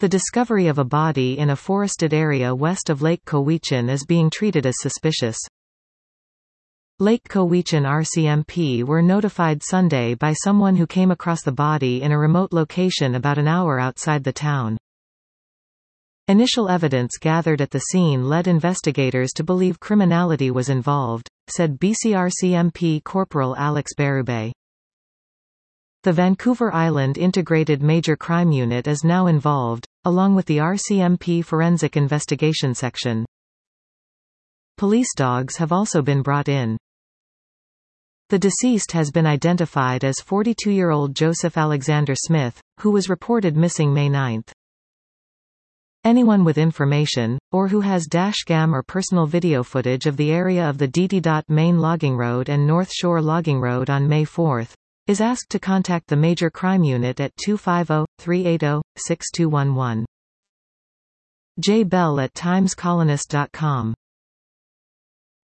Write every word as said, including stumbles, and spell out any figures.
The discovery of a body in a forested area west of Lake Cowichan is being treated as suspicious. Lake Cowichan R C M P were notified Sunday by someone who came across the body in a remote location about an hour outside the town. Initial evidence gathered at the scene led investigators to believe criminality was involved, said B C R C M P Corporal Alex Berube. The Vancouver Island Integrated Major Crime Unit is now involved, along with the R C M P Forensic Investigation Section. Police dogs have also been brought in. The deceased has been identified as forty-two-year-old Joseph Alexander Smith, who was reported missing May ninth. Anyone with information, or who has dashcam or personal video footage of the area of the D T Main Logging Road and North Shore Logging Road on May fourth, is asked to contact the Major Crime Unit at two five zero, three eight zero, six two one one. J Bell at times colonist dot com